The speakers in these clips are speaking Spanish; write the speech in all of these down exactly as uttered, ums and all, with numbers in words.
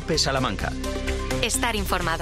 COPE Salamanca. Estar informado.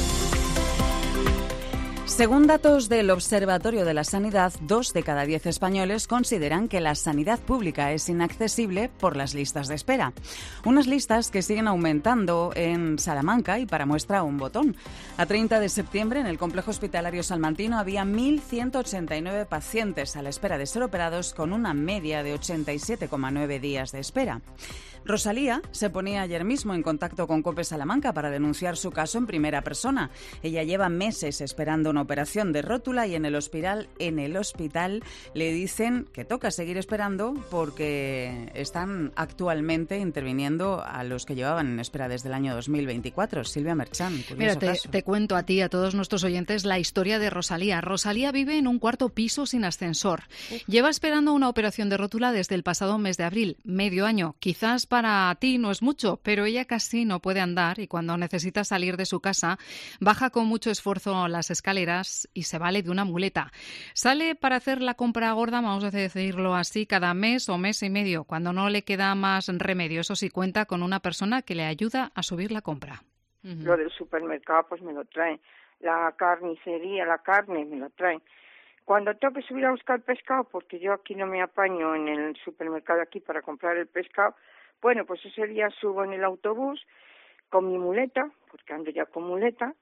Según datos del Observatorio de la Sanidad, dos de cada diez españoles consideran que la sanidad pública es inaccesible por las listas de espera. Unas listas que siguen aumentando en Salamanca y para muestra un botón. A treinta de septiembre, en el complejo hospitalario salmantino había mil ciento ochenta y nueve pacientes a la espera de ser operados, con una media de ochenta y siete coma nueve días de espera. Rosalía se ponía ayer mismo en contacto con COPE Salamanca para denunciar su caso en primera persona. Ella lleva meses esperando una operación de rótula y en el hospital, en el hospital le dicen que toca seguir esperando porque están actualmente interviniendo a los que llevaban en espera desde el año dos mil veinticuatro. Silvia Merchán, curioso Mira, te, caso. te cuento a ti, a todos nuestros oyentes, la historia de Rosalía. Rosalía vive en un cuarto piso sin ascensor. Uf. Lleva esperando una operación de rótula desde el pasado mes de abril, medio año. Quizás para ti no es mucho, pero ella casi no puede andar y cuando necesita salir de su casa baja con mucho esfuerzo las escaleras y se vale de una muleta. Sale para hacer la compra gorda, vamos a decirlo así, cada mes o mes y medio, cuando no le queda más remedio. Eso sí, cuenta con una persona que le ayuda a subir la compra. Uh-huh. Lo del supermercado pues me lo traen, la carnicería, la carne me lo traen. Cuando tengo que subir a buscar pescado, porque yo aquí no me apaño en el supermercado aquí para comprar el pescado, bueno, pues ese día subo en el autobús con mi muleta, porque ando ya con muleta,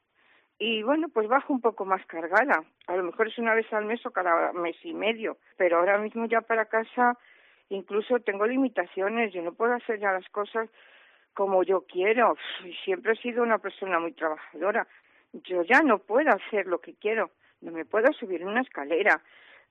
y bueno, pues bajo un poco más cargada. A lo mejor es una vez al mes o cada mes y medio, pero ahora mismo ya para casa incluso tengo limitaciones, yo no puedo hacer ya las cosas como yo quiero. Siempre he sido una persona muy trabajadora. Yo ya no puedo hacer lo que quiero, no me puedo subir una escalera.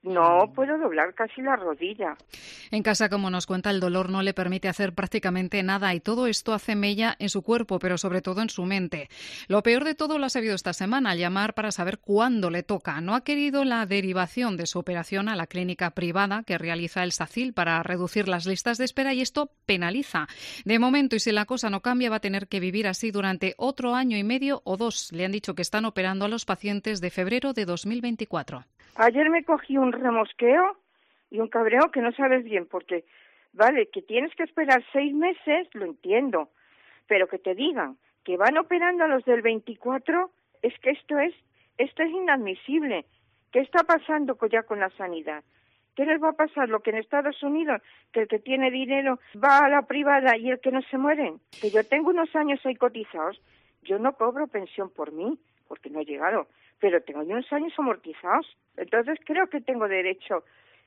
No puedo doblar casi la rodilla. En casa, como nos cuenta, el dolor no le permite hacer prácticamente nada y todo esto hace mella en su cuerpo, pero sobre todo en su mente. Lo peor de todo lo ha sabido esta semana, al llamar para saber cuándo le toca. No ha querido la derivación de su operación a la clínica privada que realiza el SACIL para reducir las listas de espera y esto penaliza. De momento, y si la cosa no cambia, va a tener que vivir así durante otro año y medio o dos. Le han dicho que están operando a los pacientes de febrero de dos mil veinticuatro. Ayer me cogí un remosqueo y un cabreo que no sabes bien, porque, vale, que tienes que esperar seis meses, lo entiendo, pero que te digan que van operando a los del veinticuatro, es que esto es, esto es inadmisible. ¿Qué está pasando ya con la sanidad? ¿Qué les va a pasar? Lo que en Estados Unidos, que el que tiene dinero va a la privada y el que no se muere. Que yo tengo unos años ahí cotizados, yo no cobro pensión por mí, porque no he llegado, pero tengo unos años amortizados. Entonces creo que tengo derecho.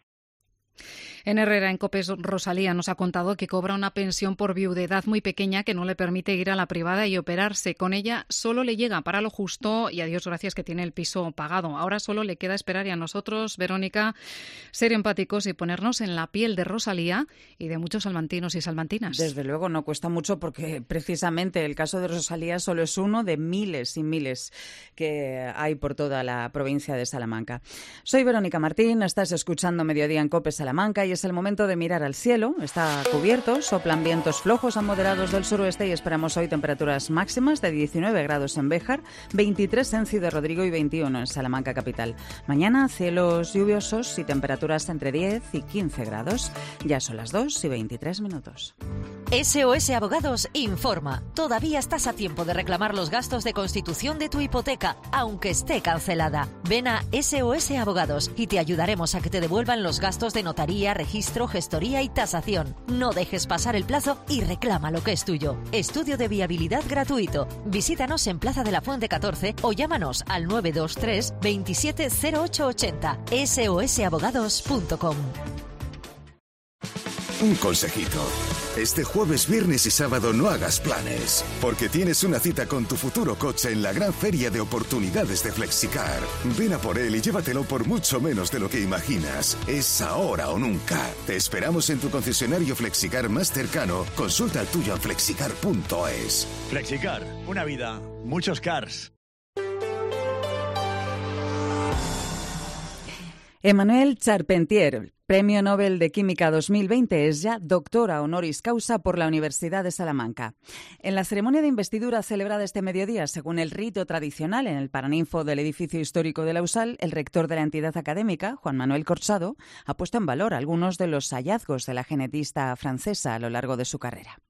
En Herrera, en COPE, Rosalía nos ha contado que cobra una pensión por viudedad muy pequeña que no le permite ir a la privada y operarse. Con ella solo le llega para lo justo y a Dios gracias que tiene el piso pagado. Ahora solo le queda esperar y a nosotros, Verónica, ser empáticos y ponernos en la piel de Rosalía y de muchos salmantinos y salmantinas. Desde luego no cuesta mucho porque precisamente el caso de Rosalía solo es uno de miles y miles que hay por toda la provincia de Salamanca. Soy Verónica Martín, estás escuchando Mediodía en COPE Salamanca y es el momento de mirar al cielo. Está cubierto, soplan vientos flojos a moderados del suroeste y esperamos hoy temperaturas máximas de diecinueve grados en Béjar, veintitrés en Ciudad Rodrigo y veintiuno en Salamanca capital. Mañana cielos lluviosos y temperaturas entre diez y quince grados. Ya son las dos y veintitrés minutos. S O S Abogados informa. Todavía estás a tiempo de reclamar los gastos de constitución de tu hipoteca, aunque esté cancelada. Ven a S O S Abogados y te ayudaremos a que te devuelvan los gastos de notaría, registro, gestoría y tasación. No dejes pasar el plazo y reclama lo que es tuyo. Estudio de viabilidad gratuito. Visítanos en Plaza de la Fuente catorce o llámanos al nueve dos tres veintisiete cero ocho ochenta. S O S abogados punto com. Un consejito. Este jueves, viernes y sábado no hagas planes, porque tienes una cita con tu futuro coche en la gran feria de oportunidades de Flexicar. Ven a por él y llévatelo por mucho menos de lo que imaginas. Es ahora o nunca. Te esperamos en tu concesionario Flexicar más cercano. Consulta el tuyo en flexicar punto es. Flexicar, una vida, muchos cars. Emmanuelle Charpentier, Premio Nobel de Química dos mil veinte, es ya doctora honoris causa por la Universidad de Salamanca. En la ceremonia de investidura celebrada este mediodía, según el rito tradicional en el Paraninfo del edificio histórico de la U S A L, el rector de la entidad académica, Juan Manuel Corsado, ha puesto en valor algunos de los hallazgos de la genetista francesa a lo largo de su carrera.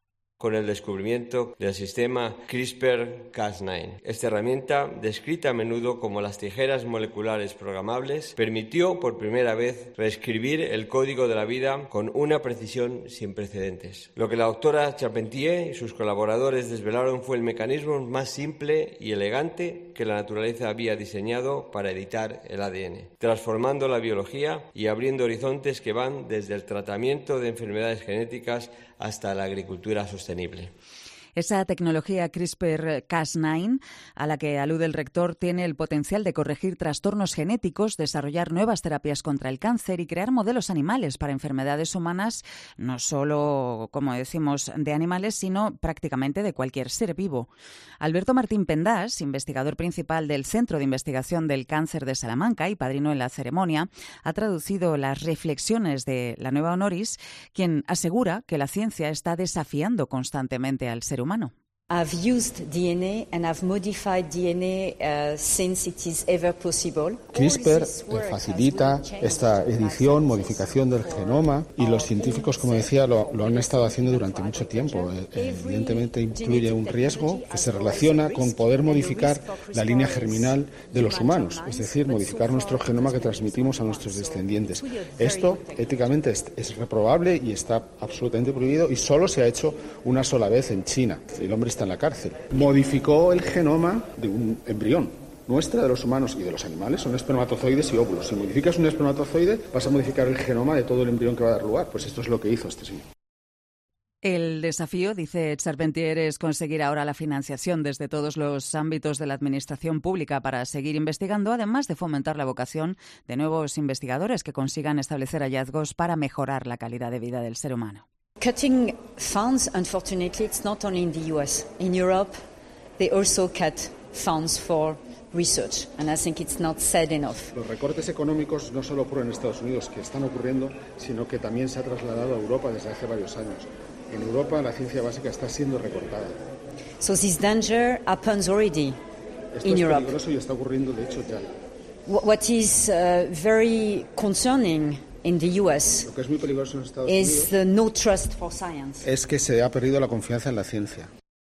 con el descubrimiento del sistema CRISPR Cas nueve. Esta herramienta, descrita a menudo como las tijeras moleculares programables, permitió por primera vez reescribir el código de la vida con una precisión sin precedentes. Lo que la doctora Charpentier y sus colaboradores desvelaron fue el mecanismo más simple y elegante que la naturaleza había diseñado para editar el A D N, transformando la biología y abriendo horizontes que van desde el tratamiento de enfermedades genéticas hasta la agricultura sostenible. Esa tecnología CRISPR Cas nueve, a la que alude el rector, tiene el potencial de corregir trastornos genéticos, desarrollar nuevas terapias contra el cáncer y crear modelos animales para enfermedades humanas, no solo, como decimos, de animales, sino prácticamente de cualquier ser vivo. Alberto Martín Pendas, investigador principal del Centro de Investigación del Cáncer de Salamanca y padrino en la ceremonia, ha traducido las reflexiones de la nueva honoris, quien asegura que la ciencia está desafiando constantemente al ser humano. I've used D N A and I've modified D N A uh, since it is ever possible. CRISPR facilita esta edición, modificación del genoma y los científicos, como decía, lo, lo han estado haciendo durante mucho tiempo. Evidentemente incluye un riesgo que se relaciona con poder modificar la línea germinal de los humanos, es decir, modificar nuestro genoma que transmitimos a nuestros descendientes. Esto éticamente es, es reprobable y está absolutamente prohibido y solo se ha hecho una sola vez en China. El hombre está en la cárcel. Modificó el genoma de un embrión. Nuestra, de los humanos y de los animales, son espermatozoides y óvulos. Si modificas un espermatozoide, vas a modificar el genoma de todo el embrión que va a dar lugar. Pues esto es lo que hizo este señor. El desafío, dice Charpentier, es conseguir ahora la financiación desde todos los ámbitos de la administración pública para seguir investigando, además de fomentar la vocación de nuevos investigadores que consigan establecer hallazgos para mejorar la calidad de vida del ser humano. Cutting funds, unfortunately, it's not only in the U S. In Europe, they also cut funds for research, and I think it's not said enough. Los recortes económicos no solo ocurren en Estados Unidos, que están ocurriendo, sino que también se ha trasladado a Europa desde hace varios años. En Europa la ciencia básica está siendo recortada. So this danger happens already Esto in es Europe. peligroso y está ocurriendo, de hecho, ya. What is uh, very concerning in the U S Lo que es muy peligroso en Estados is Unidos the no trust for science. es que se ha perdido la confianza en la ciencia.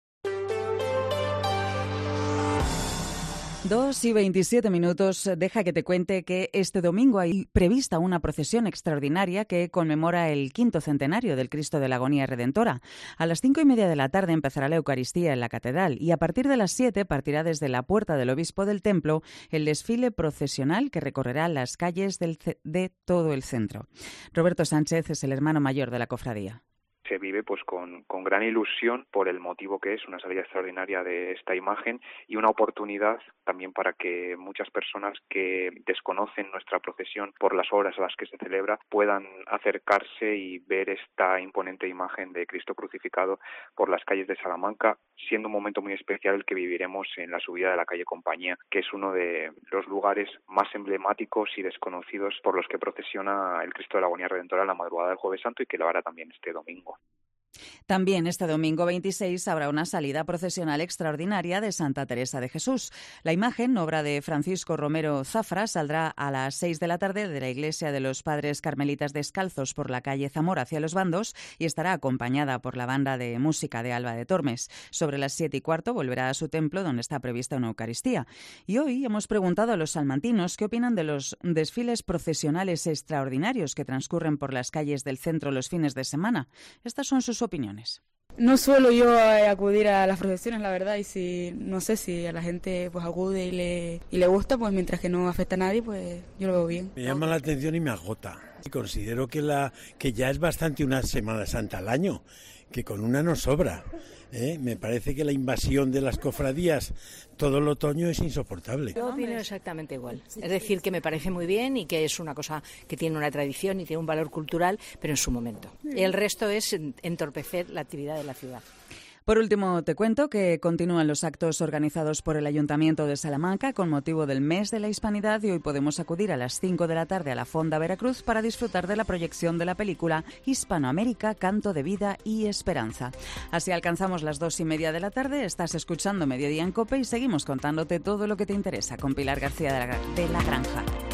Dos y veintisiete minutos. Deja que te cuente que este domingo hay prevista una procesión extraordinaria que conmemora el quinto centenario del Cristo de la Agonía Redentora. A las cinco y media de la tarde empezará la Eucaristía en la Catedral y a partir de las siete partirá desde la Puerta del Obispo del Templo el desfile procesional que recorrerá las calles del ce- de todo el centro. Roberto Sánchez es el hermano mayor de la cofradía. Se vive pues con, con gran ilusión por el motivo que es una salida extraordinaria de esta imagen y una oportunidad también para que muchas personas que desconocen nuestra procesión por las horas a las que se celebra puedan acercarse y ver esta imponente imagen de Cristo crucificado por las calles de Salamanca, siendo un momento muy especial el que viviremos en la subida de la calle Compañía, que es uno de los lugares más emblemáticos y desconocidos por los que procesiona el Cristo de la Agonía Redentora en la madrugada del Jueves Santo y que lo hará también este domingo. También este domingo veintiséis habrá una salida procesional extraordinaria de Santa Teresa de Jesús. La imagen, obra de Francisco Romero Zafra, saldrá a las seis de la tarde de la iglesia de los Padres Carmelitas Descalzos por la calle Zamora hacia Los Bandos y estará acompañada por la banda de música de Alba de Tormes. Sobre las siete y cuarto volverá a su templo donde está prevista una Eucaristía. Y hoy hemos preguntado a los salmantinos qué opinan de los desfiles procesionales extraordinarios que transcurren por las calles del centro los fines de semana. Estas son sus opiniones. No suelo yo eh, acudir a las procesiones, la verdad, y si no sé si a la gente pues acude y le, y le gusta, pues mientras que no afecta a nadie, pues yo lo veo bien. Me llama la atención y me agota. Considero que la que ya es bastante una Semana Santa al año, que con una no sobra. ¿eh? Me parece que la invasión de las cofradías todo el otoño es insoportable. Yo opino exactamente igual. Es decir, que me parece muy bien y que es una cosa que tiene una tradición y tiene un valor cultural, pero en su momento. El resto es entorpecer la actividad de la ciudad. Por último, te cuento que continúan los actos organizados por el Ayuntamiento de Salamanca con motivo del mes de la Hispanidad y hoy podemos acudir a las cinco de la tarde a la Fonda Veracruz para disfrutar de la proyección de la película Hispanoamérica, Canto de Vida y Esperanza. Así alcanzamos las dos y media de la tarde, estás escuchando Mediodía en COPE y seguimos contándote todo lo que te interesa con Pilar García de la, de la Granja.